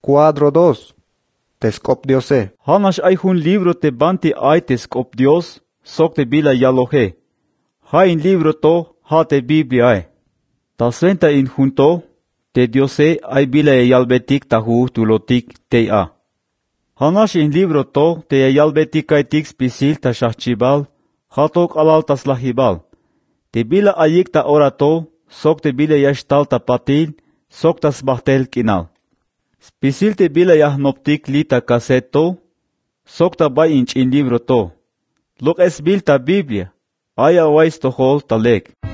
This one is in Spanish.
Cuadro 2. Tescop Diose. Hanash hay un libro te banti ay tescop Dios, sok te bila yaloje. Hay un libro to, ha te Biblia ay. Ta sventa in junto, te Diose ay bila yalbetik tahu tulotik te a. Hanash in libro to, te yalbetik ay tik spisil ta shachibal, hatok alal tas lahibal. Te bila ayik ta orato, sok te bila yashtal ta patil, sok tas bahtel kinal. Spisil te bila yahnoptik lita kaseto, sok ta bay inch in libro to. Lok es bil ta Biblia, aya wais to hol ta leg.